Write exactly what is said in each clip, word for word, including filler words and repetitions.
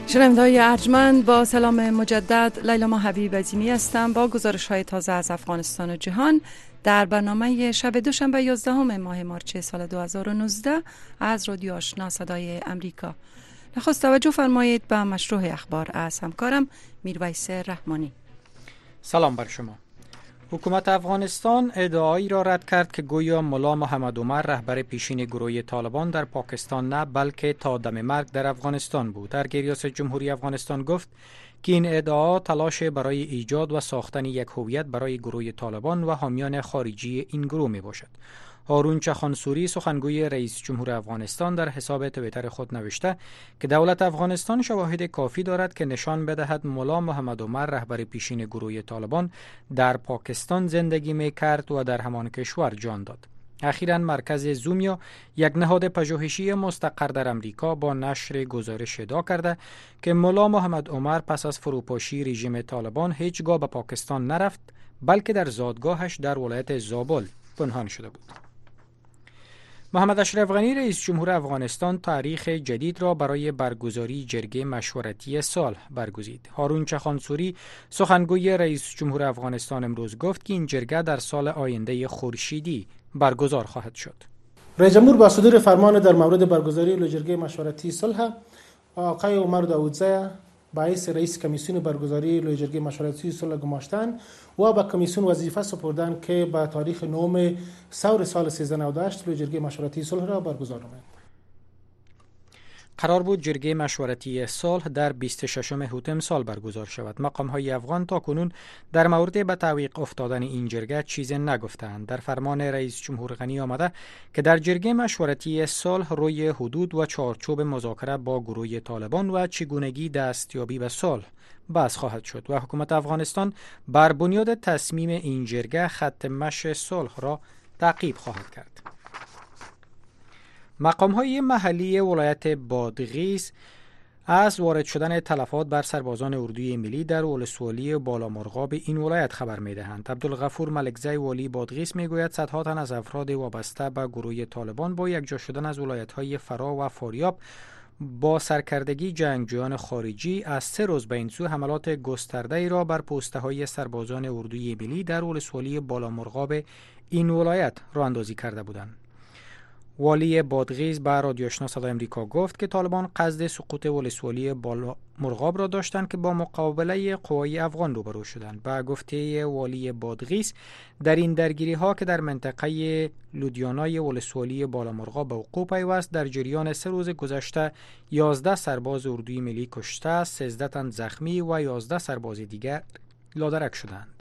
شنونده‌های ارجمند، با سلام مجدد، لیلا ما حبیب عظیمی هستم با گزارش‌های تازه از افغانستان و جهان در برنامه شب دوشنبه یازدهم ماه مارچ سال دو هزار و نوزده از رادیو آشنا صدای امریکا. نخست توجه فرمایید به مشروع اخبار از همکارم میرویس رحمانی. سلام بر شما. حکومت افغانستان ادعایی را رد کرد که گویا ملا محمد عمر رهبر پیشین گروه طالبان در پاکستان نه بلکه تا دم مرگ در افغانستان بود. درگیر ریاست جمهوری افغانستان گفت که این ادعا تلاش برای ایجاد و ساختن یک هویت برای گروه طالبان و حامیان خارجی این گروه می باشد. هارون چخانسوری سخنگوی رئیس جمهور افغانستان در حساب توییتر خود نوشته که دولت افغانستان شواهد کافی دارد که نشان بدهد ملا محمد عمر رهبر پیشین گروه طالبان در پاکستان زندگی می کرد و در همان کشور جان داد. اخیراً مرکز زومیا یک نهاد پژوهشی مستقر در امریکا با نشر گزارش ادعا کرده که ملا محمد عمر پس از فروپاشی رژیم طالبان هیچگاه به پاکستان نرفت بلکه در زادگاهش در ولایت زابل پنهان شده بود. محمد اشرف غنی رئیس جمهور افغانستان تاریخ جدید را برای برگزاری جرگه مشورتی سال برگزید. هارون چخانسوری سخنگوی رئیس جمهور افغانستان امروز گفت که این جرگه در سال آینده خورشیدی برگزار خواهد شد. رئیس جمهور با صدور فرمان در مورد برگزاری جرگه مشورتی صلح آقای عمر داودزی باعث رئیس کمیسیون برگزاری جرگه مشورتی صلح گماشتن و با کمیسیون وظیفه سپردن که با تاریخ نهم سور سال سیزده نود و هشت جرگه مشورتی صلح را برگزار نمایند. قرار بود جرگه مشورتی صلح در بیست و ششم هوت امسال برگزار شود. مقام‌های افغان تا کنون در مورد به تعویق افتادن این جرگه چیزی نگفتند. در فرمان رئیس جمهور غنی آمده که در جرگه مشورتی صلح روی حدود و چارچوب مذاکره با گروه طالبان و چگونگی دستیابی به صلح بحث خواهد شد و حکومت افغانستان بر بنیاد تصمیم این جرگه خط مشی صلح را تعقیب خواهد کرد. مقام‌های محلی ولایت بادغیس از وارد شدن تلفات بر سربازان اردوی ملی در ولسوالی بالامرغاب این ولایت خبر می‌دهند. عبدالغفور ملکزی والی بادغیس می‌گوید صدها تن از افراد وابسته به گروه طالبان با یکجا شدن از ولایت‌های فرا و فاریاب با سرکردگی جنگجویان خارجی از سه روز به این سو حملات گسترده‌ای را بر پسته‌های سربازان اردوی ملی در ولسوالی بالامرغاب این ولایت راه اندازی کرده بودند. والی بادغیس به رادیو آشنا صدای امریکا گفت که طالبان قصد سقوط ولسوالی بالامرغاب را داشتند که با مقابله قوای افغان روبرو شدند. به گفته والی بادغیس در این درگیری ها که در منطقه لودیانای ولسوالی بالامرغاب به وقوع پیوست در جریان سه روز گذشته یازده سرباز اردوی ملی کشته، سیزده تن زخمی و یازده سرباز دیگر لادرک شدند.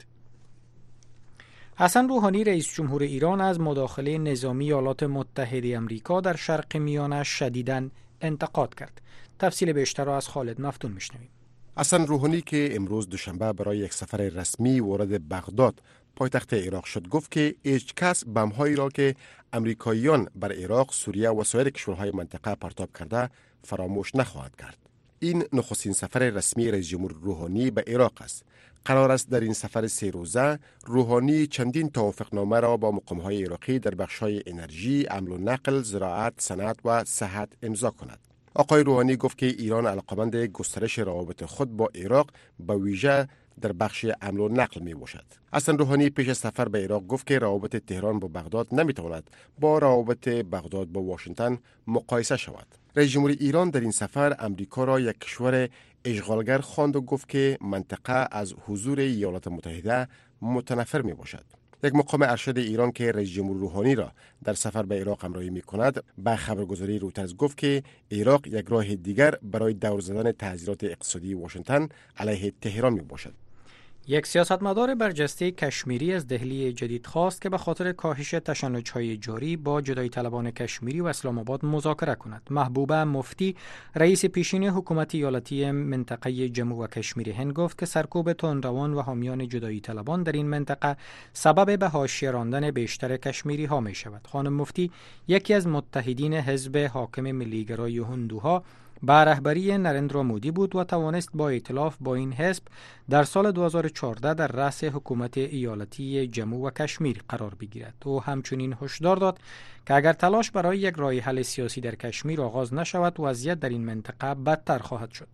حسن روحانی رئیس جمهور ایران از مداخله نظامی ایالات متحده آمریکا در شرق میانه شدیداً انتقاد کرد. تفصیل بیشتر را از خالد مفتون میشنویم. حسن روحانی که امروز دوشنبه برای یک سفر رسمی وارد بغداد پایتخت عراق شد گفت که هیچ کس بم‌هایی را که امریکاییان بر عراق، سوریه و سایر کشورهای منطقه پرتاب کرده فراموش نخواهد کرد. این نخستین سفر رسمی رئیس جمهور روحانی به عراق است. قرار است در این سفر سه روزه روحانی چندین توافقنامه را با مقام‌های عراقی در بخش‌های انرژی، حمل و نقل، زراعت، صنعت و صحت امضا کند. آقای روحانی گفت که ایران علاقمند گسترش روابط خود با عراق به ویژه در بخش حمل و نقل می باشد. حسن روحانی پیش از سفر به عراق گفت که روابط تهران با بغداد نمی تواند با روابط بغداد با واشنگتن مقایسه شود. رئیس جمهور ایران در این سفر امریکا را یک کشور اشغالگر خواند و گفت که منطقه از حضور ایالات متحده متنفر می باشد. یک مقام ارشد ایران که رئیس جمهور روحانی را در سفر به عراق همراهی می کند به خبرگزاری رویترز گفت که عراق یک راه دیگر برای دور زدن تحذیرات اقتصادی واشنگتن علیه تهران می باشد. یک سیاستمدار برجسته کشمیری از دهلی جدید خواست که به خاطر کاهش تشنج‌های جاری با جدایی طلبان کشمیری و اسلام آباد مذاکره کند. محبوبه مفتی رئیس پیشین حکومت ایالتی منطقه جموں و کشمیر هند گفت که سرکوب تندروان و حامیان جدایی طلبان در این منطقه سبب به حاشیه راندن بیشتر کشمیری ها می شود. خانم مفتی یکی از متحدین حزب حاکم ملیگرای هندوها به رهبری نریندرا مودی بود و توانست با ائتلاف با این حزب در سال دو هزار و چهارده در رأس حکومت ایالتی جموں و کشمیر قرار بگیرد. او همچنین هشدار داد که اگر تلاش برای یک راه حل سیاسی در کشمیر آغاز نشود وضعیت در این منطقه بدتر خواهد شد.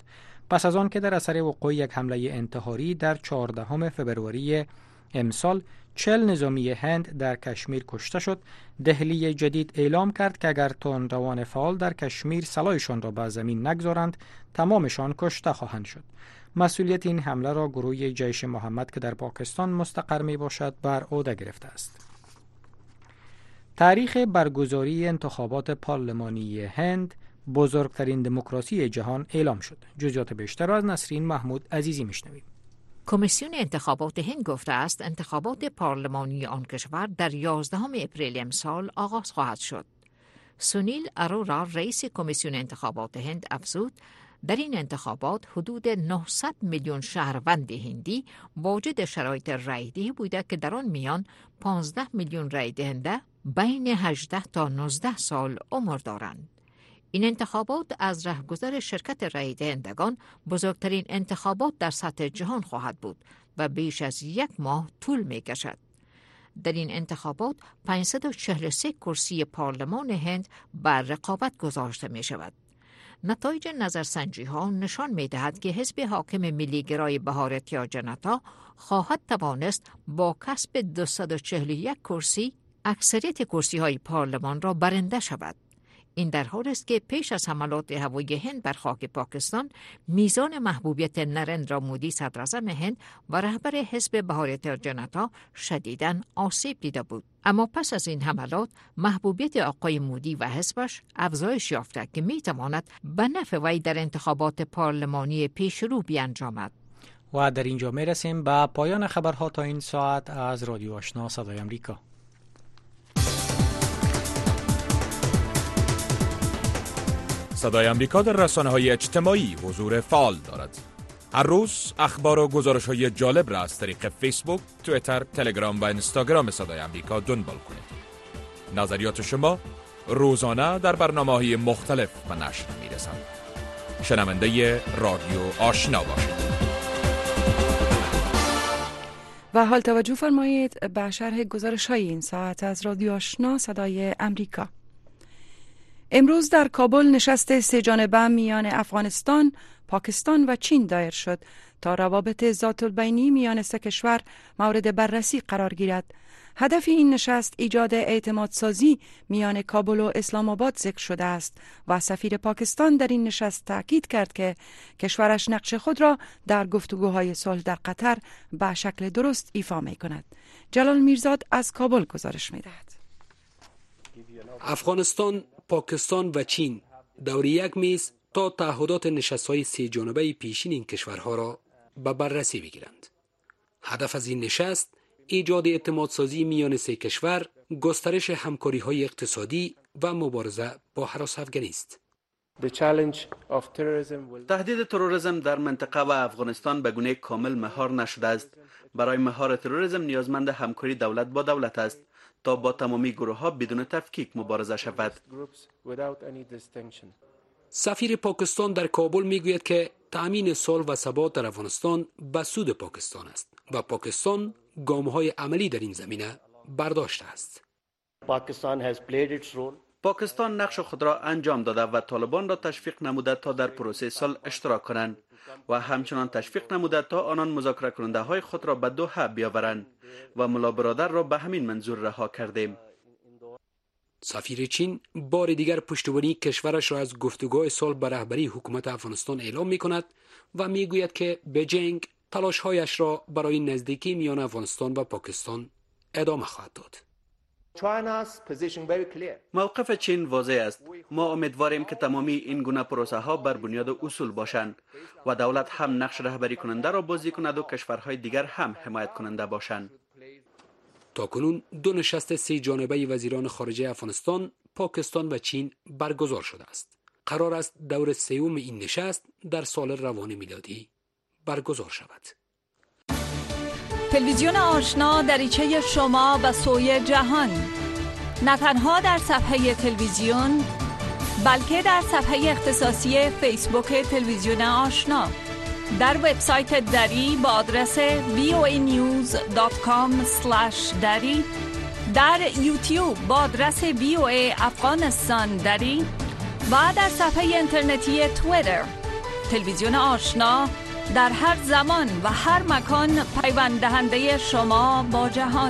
پس از آن که در اثر وقوع یک حمله انتحاری در چهاردهم فبروری امسال چهل نظامی هند در کشمیر کشته شد، دهلی جدید اعلام کرد که اگر تندروان فعال در کشمیر سلاحشان را به زمین نگذارند تمامشان کشته خواهند شد. مسئولیت این حمله را گروه جیش محمد که در پاکستان مستقر می باشد بر عهده گرفته است. تاریخ برگزاری انتخابات پارلمانی هند، بزرگترین دموکراسی جهان، اعلام شد. جزئیات بیشتر را از نسرین محمود عزیزی میشنویم. کمیسیون انتخابات هند گفته است انتخابات پارلمانی آن کشور در یازدهم اپریل امسال آغاز خواهد شد. سونیل ارورا رئیس کمیسیون انتخابات هند افزود در این انتخابات حدود نهصد میلیون شهروند هندی واجد شرایط رأی‌دهی بوده که در آن میان پانزده میلیون رأی دهنده بین هجده تا نوزده سال عمر دارند. این انتخابات از رهگذر شرکت رای دهندگان بزرگترین انتخابات در سطح جهان خواهد بود و بیش از یک ماه طول می کشد. در این انتخابات پانصد و چهل و سه کرسی پارلمان هند بر رقابت گذاشته می شود. نتایج نظرسنجی ها نشان می دهد که حزب حاکم ملیگرای بهارتیا جنتا خواهد توانست با کسب دویست و چهل و یک کرسی اکثریت کرسی های پارلمان را برنده شود. این در حالی است که پیش از حملات هوایی هند بر خاک پاکستان میزان محبوبیت نریندرا مودی صدر اعظم هند و رهبر حزب بهارتیا جنتا شدیداً آسیب دیده بود. اما پس از این حملات محبوبیت آقای مودی و حزبش افزایش یافته که میتواند به نفع وی در انتخابات پارلمانی پیش رو بیانجامد. و در اینجا میرسیم به پایان خبرها تا این ساعت از رادیو آشنا صدای امریکا. صدای امریکا در رسانه‌های اجتماعی حضور فعال دارد. هر روز اخبار و گزارش‌های جالب را از طریق فیسبوک، توییتر، تلگرام و اینستاگرام صدای امریکا دنبال کنید. نظریات شما روزانه در برنامه‌های مختلف به نشر می‌رسند. شنونده رادیو آشنا باشید. و حال توجه فرمایید به شرح گزارش‌های این ساعت از رادیو آشنا صدای امریکا. امروز در کابل نشست سه جانبه میان افغانستان، پاکستان و چین دایر شد تا روابط ذات البینی میان سه کشور مورد بررسی قرار گیرد. هدف این نشست ایجاد اعتماد سازی میان کابل و اسلام آباد ذکر شده است و سفیر پاکستان در این نشست تاکید کرد که کشورش نقش خود را در گفتگوهای صلح در قطر به شکل درست ایفا می کند. جلال میرزاد از کابل گزارش می دهد. افغانستان، پاکستان و چین دور یک میز تا تعهدات نشست‌های سه جانبه پیشین این کشورها را به بررسی بگیرند. هدف از این نشست ایجاد اعتماد سازی میان سه کشور، گسترش همکاری‌های اقتصادی و مبارزه با هراس افغانی است. تهدید تروریسم در منطقه و افغانستان به گونه کامل مهار نشده است. برای مهار تروریسم نیازمند همکاری دولت با دولت است تا با تمامی گروه ها بدون تفکیک مبارزه شود. سفیر پاکستان در کابل میگوید که تأمین صلح و ثبات در افغانستان به سود پاکستان است و پاکستان گام‌های عملی در این زمینه برداشته است. پاکستان نقش خود را انجام داده و طالبان را تشویق نموده تا در پروسه صلح اشتراک کنند و همچنان تشویق نموده تا آنان مذاکره کننده های خود را به دوحه بیاورند و ملا برادر را به همین منظور رها کردیم. سفیر چین بار دیگر پشتیبانی کشورش را از گفتگوهای صلح به رهبری حکومت افغانستان اعلام می کند و می گوید که بیجینگ تلاش‌هایش را برای نزدیکی میان افغانستان و پاکستان ادامه خواهد داد. موقف چین واضح است. ما امیدواریم که تمامی این گونه پروسه ها بر بنیاد اصول باشند و دولت هم نقش رهبری کننده را بازی کند و کشورهای دیگر هم حمایت کننده باشند. تاکنون دو نشست سه جانبه وزیران خارجه افغانستان، پاکستان و چین برگزار شده است. قرار است دور سوم این نشست در سال روان میلادی برگزار شود. تلویزیون آشنا دریچه شما به سوی جهان، نه تنها در صفحه تلویزیون بلکه در صفحه اختصاصی فیسبوک تلویزیون آشنا، در وبسایت دری با آدرس وی او ای نیوز دات کام اسلش دری، در یوتیوب با آدرس وی او ای افغانستان دری و در صفحه اینترنتی توییتر تلویزیون آشنا در هر زمان و هر مکان پیوند دهنده شما با جهان.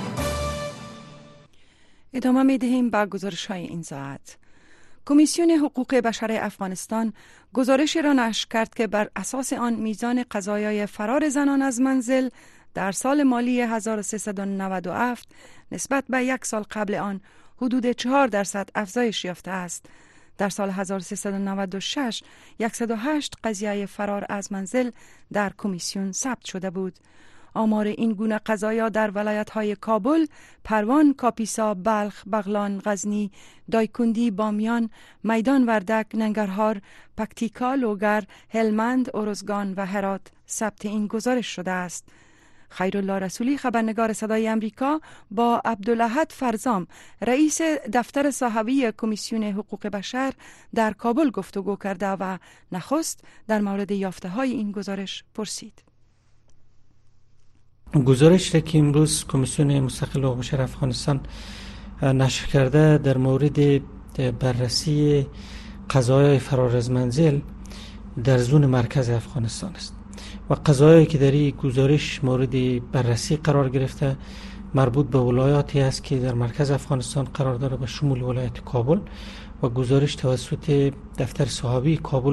ادامه می دهیم به گزارش های این ساعت. کمیسیون حقوق بشر افغانستان گزارشی را نشر کرد که بر اساس آن میزان قضایای فرار زنان از منزل در سال مالی هزار و سیصد و نود و هفت نسبت به یک سال قبل آن حدود چهار درصد افزایش یافته است. در سال هزار و سیصد و نود و شش صد و هشت قضیه فرار از منزل در کمیسیون ثبت شده بود. آمار این گونه قضایا در ولایت‌های کابل، پروان، کاپیسا، بلخ، بغلان، غزنی، دایکندی، بامیان، میدان وردک، ننگرهار، پکتیکا، لوگر، هلمند، ارزگان و هرات ثبت این گزارش شده است. خیرالله رسولی، خبرنگار صدای امریکا، با عبدالاحد فرزام، رئیس دفتر صحوی کمیسیون حقوق بشر در کابل گفتگو کرده و نخست در مورد یافته‌های این گزارش پرسید. گزارش را که امروز کمیسیون مستقل حقوق بشر افغانستان نشر کرده در مورد بررسی قضایای فرار از منزل در زون مرکز افغانستان است و قضایایی که در این گزارش مورد بررسی قرار گرفته مربوط به ولایاتی است که در مرکز افغانستان قرار داره به شمول ولایت کابل و گزارش توسط دفتر صحابی کابل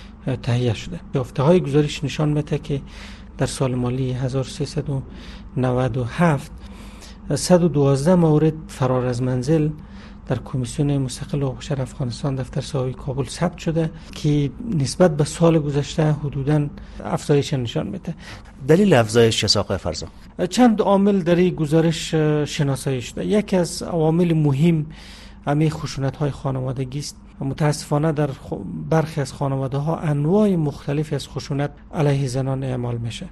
تهیه شده. یافته‌های گزارش نشان میده که در سال مالی هزار و سیصد و نود و هفت صد و دوازده مورد فرار از منزل در کمیسیون مستقل حقوق بشر افغانستان دفتر صحابی کابل ثبت شده که نسبت به سال گذشته حدوداً افزایش نشان میده. دلیل افزایش چه آقای فرزام؟ چند عامل در این گزارش شناسایی شده. یکی از عوامل مهم همین خشونت‌های خانوادگی است. متاسفانه در برخی از خانواده ها انواع مختلفی از خشونت علیه زنان اعمال میشه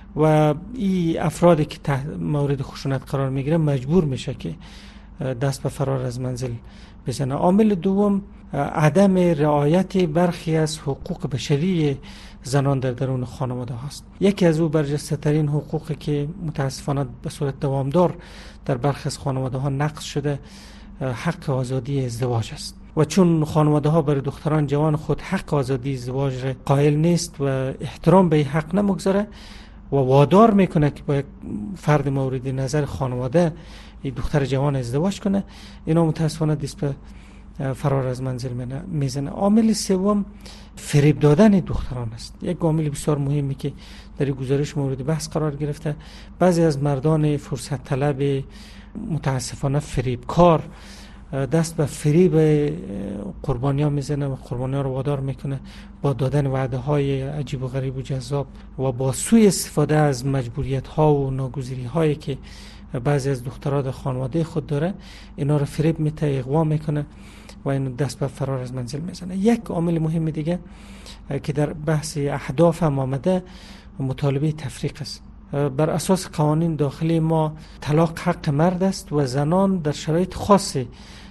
و این افرادی که تحت مورد خشونت قرار میگیره مجبور میشه که دست به فرار از منزل بزنه. عامل دوم عدم رعایت برخی از حقوق بشری زنان در درون خانواده هاست. یکی از او برجسته ترین حقوقی که متاسفانه به صورت دوامدار در برخی از خانواده ها نقض شده حق آزادی ازدواج است و چون خانواده ها برای دختران جوان خود حق آزادی ازدواج را قائل نیست و احترام به حق نمیگذاره و وادار میکنه که با یک فرد مورد نظر خانواده دختر جوان ازدواج کنه، اینا متاسفانه دست به فرار از منزل میزنه. عامل سوم فریب دادن دختران است. یک عامل بسیار مهمی که در گزارش مورد بحث قرار گرفته. بعضی از مردان فرصت طلب متاسفانه فریبکار دست به فریب قربانیان میزنه و قربانیان رو وادار میکنه با دادن وعده های عجیب و غریب و جذاب و با سوء استفاده از مجبوریت ها و ناگزیری هایی که بعضی از دخترها در خانواده خود داره، اینا رو فریب میته، اغوا میکنه و اینو دست به فرار از منزل میزنه. یک عامل مهم دیگه که در بحث اهداف هم آمده مطالبه تفریق است. بر اساس قوانین داخلی ما طلاق حق مرد است و زنان در شرایط خاصی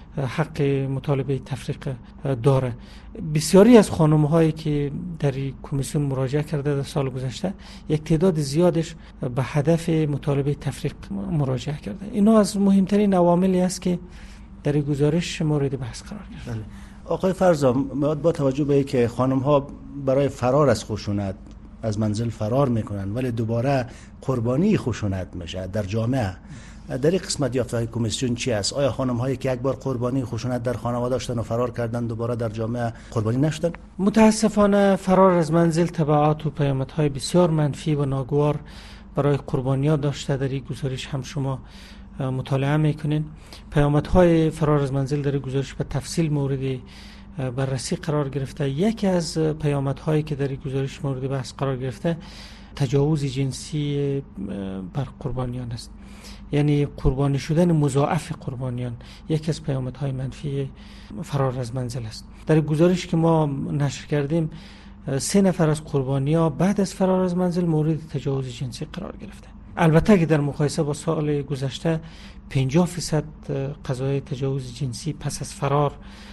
حق مطالبه تفریق داره. بسیاری از خانم هایی که در کمیسیون مراجعه کرده در سال گذشته یک تعداد زیادش به هدف مطالبه تفریق مراجعه کرده. اینا از مهمترین عواملی است که در گزارش مورد بحث قرار گرفته. آقای فرزام، با توجه به اینکه خانم ها برای فرار از خشونت از منزل فرار میکنن ولی دوباره قربانی خشونت میشه در جامعه، در این قسمت یافته‌های کمیسیون چی است؟ آیا خانم هایی که یک بار قربانی خشونت در خانواده داشتن و فرار کردن دوباره در جامعه قربانی نشدن؟ متاسفانه فرار از منزل تبعات و پیامدهای بسیار منفی و ناگوار برای قربانیان داشته. در این گزارش هم شما مطالعه میکنین. پیامدهای فرار از منزل در گزارش به تفصیل مورد بررسی قرار گرفته. یکی از پیامدهایی که در این گزارش مورد بحث قرار گرفته تجاوز جنسی بر قربانیان است، یعنی قربانی شدن مضاعف قربانیان یکی از پیامدهای منفی فرار از منزل است. در گزارش که ما نشر کردیم سه نفر از قربانی‌ها بعد از فرار از منزل مورد تجاوز جنسی قرار گرفته. البته که در مقایسه با سال گذشته پنجاه فیصد قضایای تجاوز جنسی پس از فرار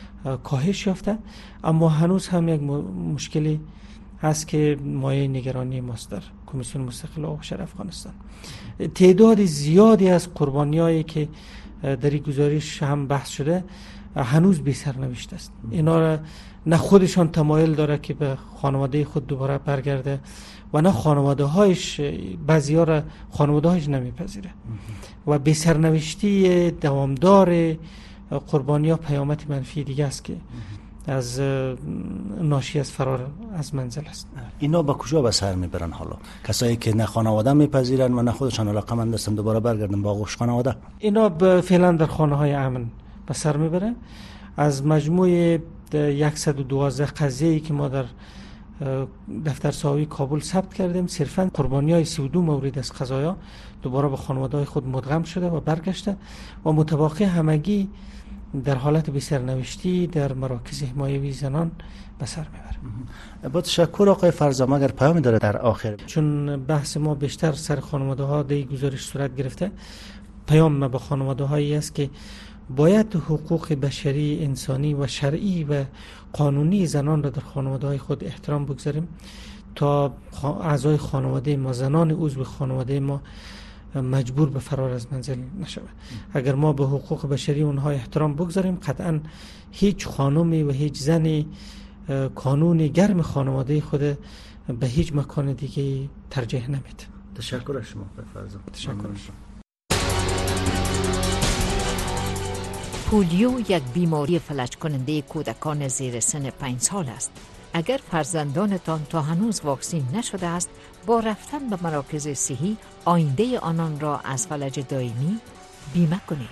کاهش یافته، اما هنوز هم یک مشکلی هست که مایه نگرانی ماست در کمیسیون مستقل حقوق بشر افغانستان. تعداد زیادی از قربانیایی که در این گزارش هم بحث شده هنوز بی سرنوشت است. اینا را نه خودشان تمایل داره که به خانواده خود دوباره برگرده و نه خانواده هایش، بعضی ها را خانواده هایش نمیپذیره و بی سرنوشتی دوامدار قربانی ها پیامد منفی دیگه است که از ناشی از فرار از منزل است. اینا با کجا به سر میبرن؟ حالا کسایی که نه خانواده میپذیرن و نه خودشان علاقمند هستن دوباره برگردن با آغوش خانواده، اینا فعلا در خانه های امن به سر میبرن. از مجموع صد و دوازده قضیه‌ای که ما در دفتر ساوی کابل ثبت کردیم، صرفا قربانی های سی و دو مورد از قضایا دوباره به خانواده های خود مدغم شده و برگشته و متباقی همگی در حالت بی سرنوشتی در مراکز حمایوی زنان به سر میبره. با تشکر آقای فرزام. اگر پیامی داره در آخر، چون بحث ما بیشتر سر خانواده ها دی گزارش صورت گرفته، پیام ما به خانواده هایی است که باید حقوق بشری، انسانی و شرعی و قانونی زنان را در خانواده های خود احترام بگذاریم تا اعضای خانواده ما، زنان عضو خانواده ما مجبور به فرار از منزل نشود. اگر ما به حقوق بشری اونها احترام بگذاریم، قطعا هیچ خانمی و هیچ زنی کانون گرم خانواده خود به هیچ مکان دیگه ترجیح نمیده. تشکر از شما فرزان. تشکر از شما. پولیو یک بیماری فلج کننده کودکان زیر سن پنج سال است. اگر فرزندانتان تا هنوز واکسین نشده است، با رفتن به مراکز صحی آینده آنان را از فلج دائمی بیمه کنید.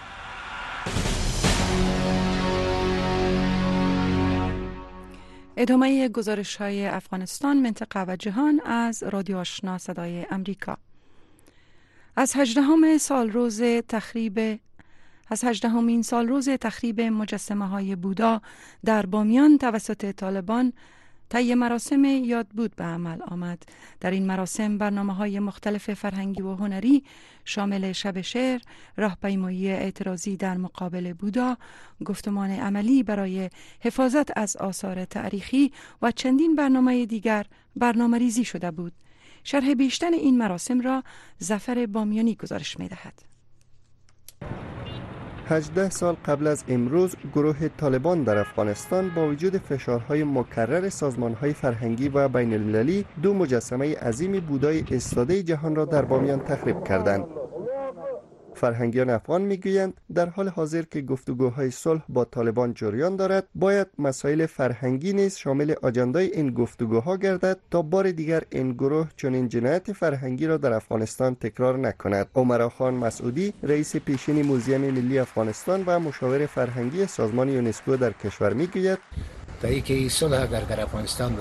ادامه گزارش های افغانستان، منطقه و جهان از رادیو آشنا صدای امریکا. از هجدهم سال روز تخریب از هجدهمین سال روز تخریب مجسمه های بودا در بامیان توسط طالبان طی مراسم یادبود به عمل آمد. در این مراسم برنامه های مختلف فرهنگی و هنری شامل شب شعر، راهپیمایی اعتراضی در مقابل بودا، گفتمان عملی برای حفاظت از آثار تاریخی و چندین برنامه دیگر برنامه ریزی شده بود. شرح بیشتر این مراسم را ظفر بامیانی گزارش می دهد. هجده سال قبل از امروز گروه طالبان در افغانستان با وجود فشارهای مکرر سازمانهای فرهنگی و بین المللی دو مجسمه عظیم بودای استاده جهان را در بامیان تخریب کردند. فرهنگیان افغان میگویند در حال حاضر که گفتگوهای صلح با طالبان جریان دارد، باید مسائل فرهنگی نیز شامل آجندای این گفتگوها گردد تا بار دیگر این گروه چنین جنایت فرهنگی را در افغانستان تکرار نکند. عمر خان مسعودی، رئیس پیشین موزیم ملی افغانستان و مشاور فرهنگی سازمان یونسکو در کشور میگوید تا اینکه صلح اگر در افغانستان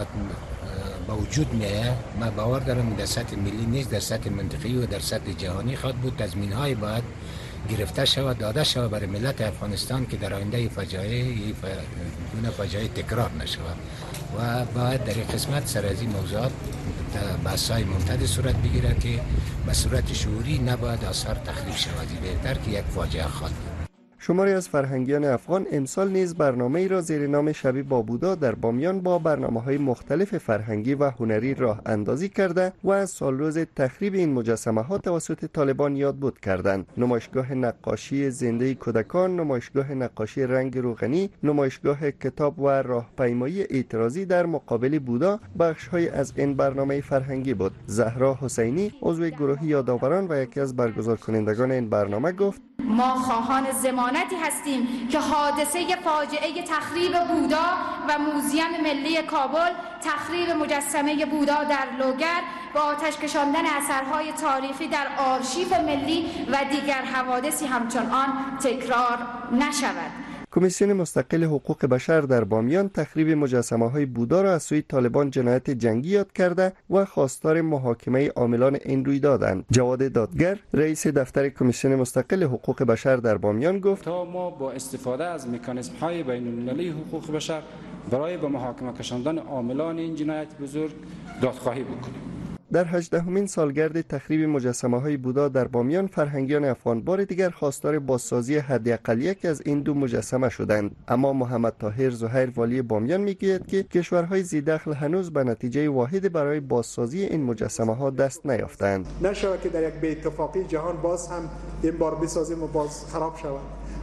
با وجود میه، ما باور دارم در سطح ملی نیست، در سطح منطقی و در سطح جهانی خواهد بود. تضمین‌های باید گرفته شود، داده شود برای ملت افغانستان که در آینده فجایع گونه فجایع تکرار نشود و باید در این قسمت سر از این موضوعات بحث‌های ممتد صورت بگیرد که به صورت شعوری نباید آثار تخریب شود، بهتر که یک فاجعه خواهد بود. شماری از فرهنگیان افغان امسال نیز برنامه‌ای را زیر نام شب با بودا در بامیان با برنامه‌های مختلف فرهنگی و هنری راه اندازی کرده و از سال روز تخریب این مجسمه‌ها توسط طالبان یادبود کردند. نمایشگاه نقاشی زنده کودکان، نمایشگاه نقاشی رنگ روغنی، نمایشگاه کتاب و راهپیمایی اعتراضی در مقابل بودا بخش‌های از این برنامه فرهنگی بود. زهرا حسینی، عضو گروه یادآوران و یکی از برگزارکنندگان این برنامه گفت: ما خواهان ضمانتی هستیم که حادثه فاجعه تخریب بودا و موزیم ملی کابل، تخریب مجسمه بودا در لوگر و آتش کشاندن اثرهای تاریخی در آرشیف ملی و دیگر حوادثی همچون آن تکرار نشود. کمیسیون مستقل حقوق بشر در بامیان تخریب مجسمه‌های بودا را از سوی طالبان جنایت جنگی یاد کرده و خواستار محاکمه عاملان این رویدادند. جواد دادگر، رئیس دفتر کمیسیون مستقل حقوق بشر در بامیان گفت: تا ما با استفاده از مکانیزم‌های بین‌المللی حقوق بشر برای به محاکمه کشاندن عاملان این جنایت بزرگ دادخواهی بکنیم. در هجدهمین سالگرد تخریب مجسمه‌های بودا در بامیان، فرهنگیان افغان بار دیگر خواستار بازسازی حداقل یکی از این دو مجسمه شدند. اما محمد طاهر زهیر والی بامیان میگوید که کشورهای ذی‌دخل هنوز به نتیجه واحد برای بازسازی این مجسمه‌ها دست نیافتند. نشود که در یک بی‌اتفاقی جهان باز هم این بار بسازیم و باز خراب شود.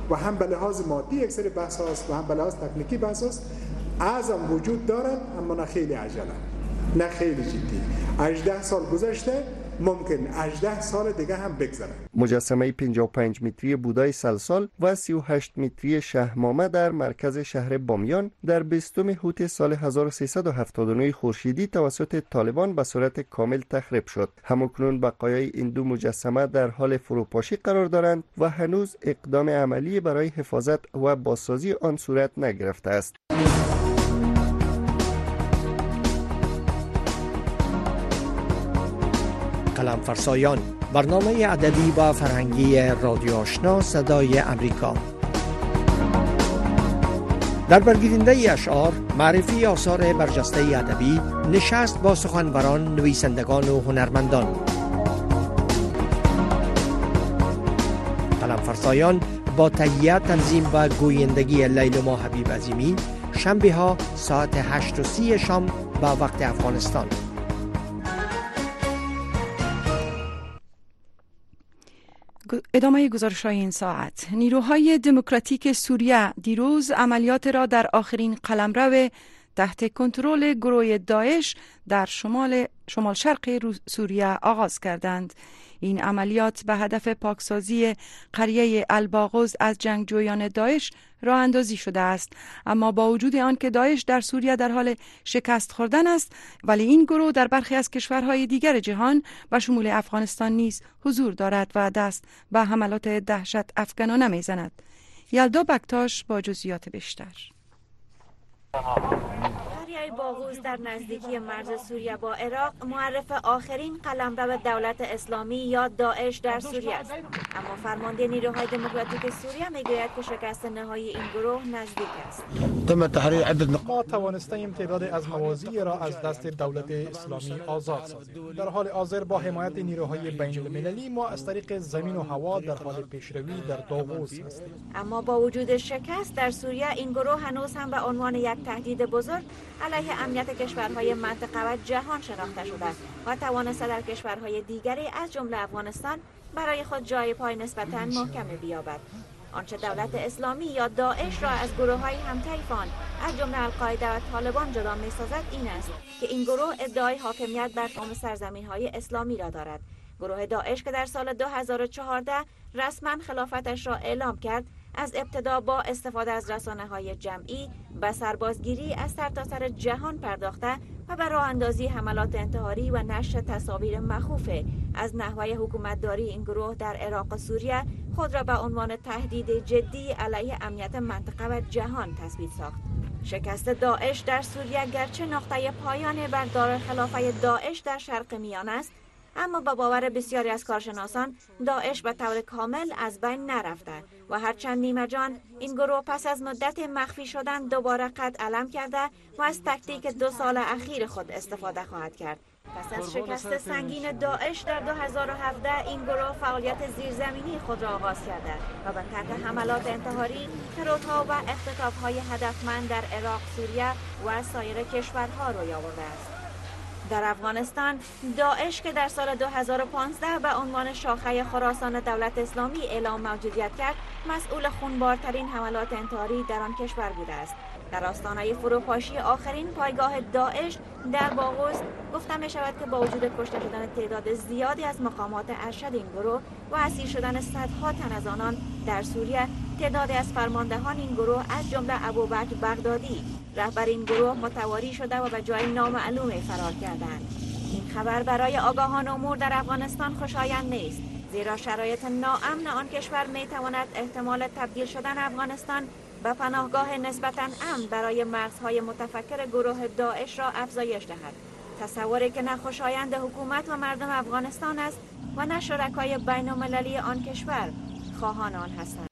و هم به لحاظ مادی یک سری بحث هاست و هم به لحاظ تکنیکی بحث هاست. اعظم وجود دارد، اما نه خیلی عجله، نه خیلی جدی. هجده سال گذشته، ممکن هجده سال دیگه هم بگذره. مجسمه پنجاه و پنج متری بودای سلسال و سی و هشت متری شهمامه در مرکز شهر بامیان در بیستم هوت سال هزار و سیصد و هفتاد و نه خورشیدی توسط طالبان به صورت کامل تخریب شد. همکنون بقایای این دو مجسمه در حال فروپاشی قرار دارند و هنوز اقدام عملی برای حفاظت و بازسازی آن صورت نگرفته است. قلم فرسایان، برنامه ادبی و فرهنگی رادیو آشنا صدای امریکا. در برگیرنده اشعار، معرفی آثار برجسته ادبی، نشست با سخنوران، نویسندگان و هنرمندان. قلم فرسایان با تهیه، تنظیم و گویندگی لیلما حبیب عظیمی، شنبه ها ساعت هشت و سی شام با وقت افغانستان. ادامه گزارش‌های این ساعت. نیروهای دموکراتیک سوریه دیروز عملیات را در آخرین قلمرو تحت کنترل گروه داعش در شمال شمال شرق سوریه آغاز کردند. این عملیات به هدف پاکسازی قریه الباغوز از جنگجویان داعش راه اندازی شده است، اما با وجود آن که داعش در سوریه در حال شکست خوردن است، ولی این گروه در برخی از کشورهای دیگر جهان و شمول افغانستان نیز حضور دارد و دست به حملات دهشت افکنانه میزند. یلدا بکتاش با جزئیات بیشتر. قریه باغوز در نزدیکی مرز سوریه با عراق معرف آخرین قلمرو دولت اسلامی یا داعش در سوریه است، اما فرمانده نیروهای دموکراتیک سوریه میگوید که شکست نهایی این گروه نزدیک است. ما توانستیم تعداد از موازی را از دست دولت اسلامی آزاد سازیم. در حال حاضر با حمایت نیروهای بین المللی ما از طریق زمین و هوا در حال پیشروی در داغوز هستیم. اما با وجود شکست در سوریه، این گروه هنوز هم به عنوان یک تهدید بزرگ علیه امنیت کشورهای منطقه و جهان شناخته شده و توانسته در کشورهای دیگری از جمله افغانستان برای خود جای پای نسبتاً محکمی بیابد. آنچه دولت اسلامی یا داعش را از گروه‌های هم‌طیفان از جمله القاعده و طالبان جدا می‌سازد این است که این گروه ادعای حاکمیت بر تمام سرزمین‌های اسلامی را دارد. گروه داعش که در سال دو هزار و چهارده رسما خلافتش را اعلام کرد، از ابتدا با استفاده از رسانه‌های جمعی به سربازگیری از سرتاسر جهان پرداخته و به راه اندازی حملات انتحاری و نشر تصاویر مخوف از نحوه حکومتداری این گروه در عراق و سوریه خود را به عنوان تهدید جدی علیه امنیت منطقه و جهان تثبیت ساخت. شکست داعش در سوریه گرچه نقطه پایان بر دارالخلافه داعش در شرق میانه است، اما با باور بسیاری از کارشناسان داعش به طور کامل از بین نرفته و هرچند نیمه جان این گروه پس از مدت مخفی شدن دوباره قد علم کرده و از تکتیک دو سال اخیر خود استفاده خواهد کرد. پس از شکست سنگین داعش در دو هزار و هفده این گروه فعالیت زیرزمینی خود را آغاز کرده و به طرح حملات انتحاری، ترورها و اختطاف‌های هدفمند در عراق، سوریه و سایر کشورها روی آورده است. در افغانستان داعش که در سال دو هزار و پانزده به عنوان شاخه خراسان دولت اسلامی اعلام موجودیت کرد، مسئول خونبارترین حملات انتحاری در آن کشور بوده است. در آستانه فروپاشی آخرین پایگاه داعش در باغوز گفته می شود که با وجود کشته شدن تعداد زیادی از مقامات ارشد این گروه و اسیر شدن صدها تن از آنان در سوریه، تعدادی از فرماندهان این گروه از جمله ابوبکر بغدادی رهبر این گروه متواری شده و به جای نامعلومی فرار کردند. این خبر برای آگاهان امور در افغانستان خوشایند نیست، زیرا شرایط ناامن آن کشور می تواند احتمال تبدیل شدن افغانستان به پناهگاه نسبتاً امن برای مغزهای متفکر گروه داعش را افزایش دهد. تصوری که نه خوشایند حکومت و مردم افغانستان است و نه شرکای بین المللی آن کشور خواهان آن هستند.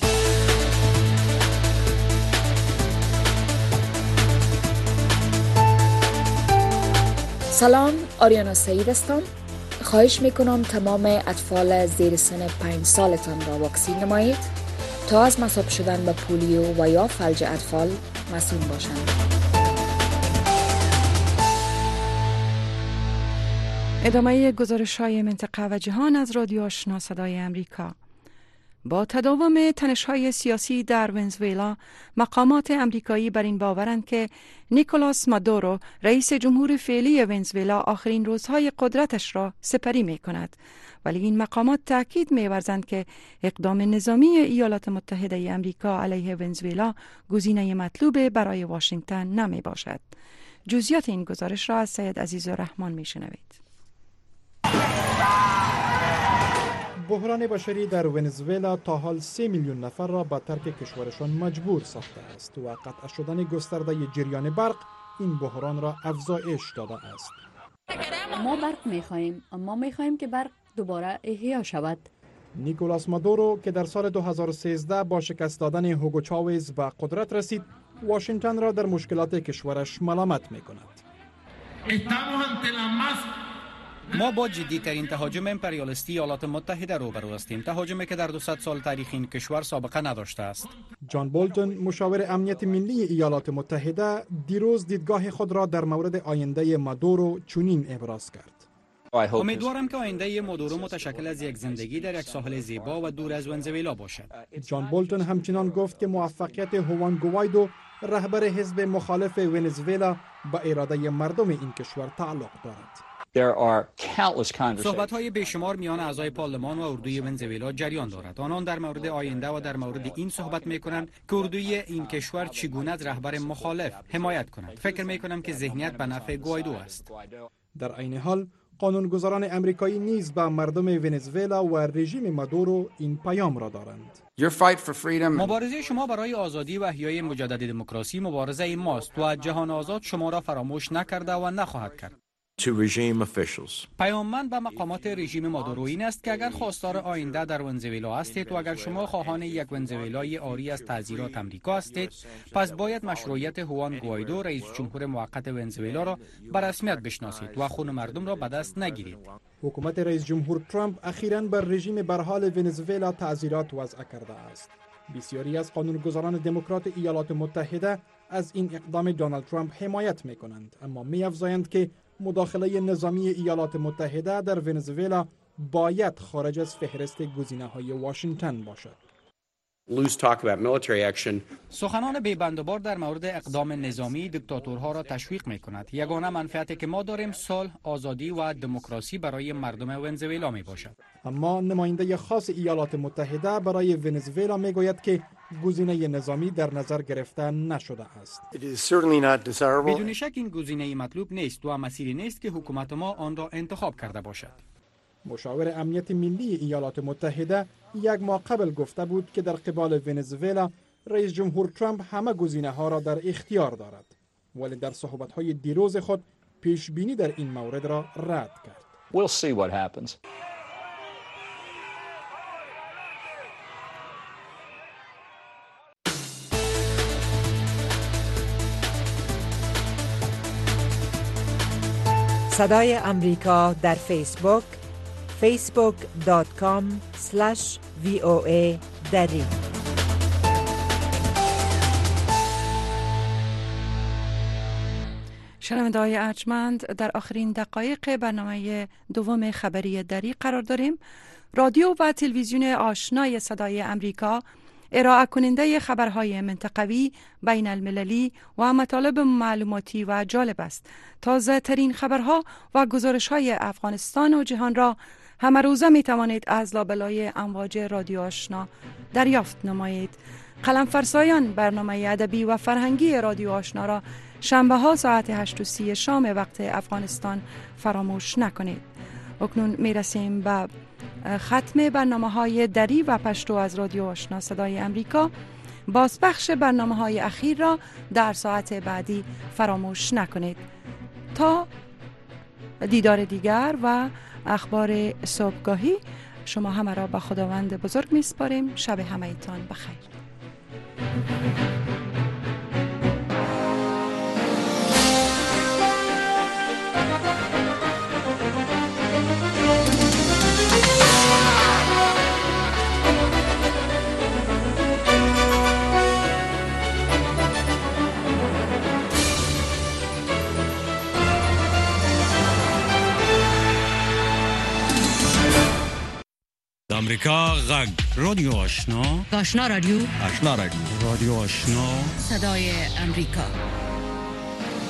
سلام، آریانا سعید هستم. خواهش میکنم تمام اطفال زیر سن پنج سالتان را واکسین نمایید تا از مصاب شدن به پولیو و یا فلج اطفال مسئول باشند. ادامه گزارش‌های منطقه و جهان از رادیو آشنا صدای امریکا. با تداوم تنش‌های سیاسی در ونزوئلا، مقامات امریکایی بر این باورند که نیکولاس مادورو، رئیس جمهور فعلی ونزوئلا، آخرین روزهای قدرتش را سپری می کند. ولی این مقامات تأکید می ورزند که اقدام نظامی ایالات متحده امریکا علیه ونزوئلا گزینه مطلوب برای واشنگتن نمی باشد. جزئیات این گزارش را از سید عزیزالرحمن می شنوید. بحران بشری در ونزوئلا تا حال سه میلیون نفر را به ترک کشورشان مجبور ساخته است و قطع شدن گسترده جریان برق این بحران را افزایش داده است. ما برق می‌خواهیم، اما می‌خواهیم که برق دوباره احیا شود. نیکولاس مادورو که در سال دو هزار و سیزده با شکست دادن هوگو چاوز به قدرت رسید، واشنگتن را در مشکلات کشورش ملامت می‌کند. ما با جدی‌ترین تهاجم امپریالیستی ایالات متحده روبرو هستیم، تهاجمی که در دوصد سال تاریخ این کشور سابقه نداشته است. جان بولتون، مشاور امنیت ملی ایالات متحده، دیروز دیدگاه خود را در مورد آینده مادورو چنین ابراز کرد. امیدوارم که آینده مادورو متشکل از یک زندگی در یک ساحل زیبا و دور از ونزوئلا باشد. جان بولتون همچنان گفت که موفقیت هوان گوایدو، رهبر حزب مخالف ونزوئلا، به اراده مردم این کشور تعلق دارد. صحبت‌های بیشمار میان اعضای پارلمان و اردوی ونزوئلا جریان دارد. آنان در مورد آینده و در مورد این صحبت می‌کنند که اردوی این کشور چگونه از رهبر مخالف حمایت کند. فکر می‌کنم که ذهنیت به نفع گوایدو است. در عین حال قانونگذاران امریکایی نیز به مردم ونزوئلا و رژیم مادورو این پیام را دارند. مبارزه شما برای آزادی و احیای مجدد دموکراسی مبارزه این ماست و جهان آزاد شما را فراموش نکرده و نخواهد کرد. پیاممند به مقامات رژیم مادورو این است که اگر خواستار آینده در ونزوئلا هستید و اگر شما خواهان یک ونزوئلای عاری از تعزیرات امریکا هستید، پس باید مشروعیت هوان گوایدو، رئیس جمهور موقت ونزوئلا را به رسمیت بشناسید و خون مردم را به دست نگیرید. حکومت رئیس جمهور ترامپ اخیراً بر رژیم بر حال ونزوئلا تعزیرات وضع کرده است. بسیاری از قانونگذاران دموکرات ایالات متحده از این اقدام دونالد ترامپ حمایت می‌کنند، اما می‌افزایند که مداخله نظامی ایالات متحده در ونزوئلا باید خارج از فهرست گزینه‌های واشنگتن باشد. سخنان بی‌بندوبار در مورد اقدام نظامی دیکتاتورها را تشویق می‌کند. یگانه منفعتی که ما داریم صلح، آزادی و دموکراسی برای مردم ونزوئلا میباشد. اما نماینده خاص ایالات متحده برای ونزوئلا میگوید که گزینه نظامی در نظر گرفته نشده است. بدون شک این گزینه مطلوب نیست و مسیری نیست که حکومت ما آن را انتخاب کرده باشد. مشاور امنیت ملی ایالات متحده یک ماه قبل گفته بود که در قبال ونزوئلا رئیس جمهور ترامپ همه گزینه‌ها را در اختیار دارد، ولی در صحبت‌های دیروز خود پیش بینی در این مورد را رد کرد. We'll see what happens. صدای امریکا در فیسبوک فیسبوک دات کام اسلش وی او ای دری. شنونده‌های ارجمند، در آخرین دقایق برنامه دوم خبری دری قرار داریم. رادیو و تلویزیون آشنای صدای امریکا ارائه کننده خبرهای منطقوی، بین المللی و مطالب معلوماتی و جالب است. تازه ترین خبرها و گزارش های افغانستان و جهان را همه روزه می توانید از لابلای امواج رادیو آشنا دریافت نمایید. قلم فرسایان برنامه ادبی و فرهنگی رادیو آشنا را شنبه ها ساعت هشت و سی شام وقت افغانستان فراموش نکنید. اکنون می رسیم به ختم برنامه های دری و پشتو از رادیو آشنا صدای امریکا. بازپخش برنامه های اخیر را در ساعت بعدی فراموش نکنید. تا دیدار دیگر و اخبار صبحگاهی، شما همه را به خداوند بزرگ می سپاریم. شب همه تان بخیر. امریکا غږ رادیو آشنا آشنا رادیو آشنا رادیو رادیو آشنا صدای امریکا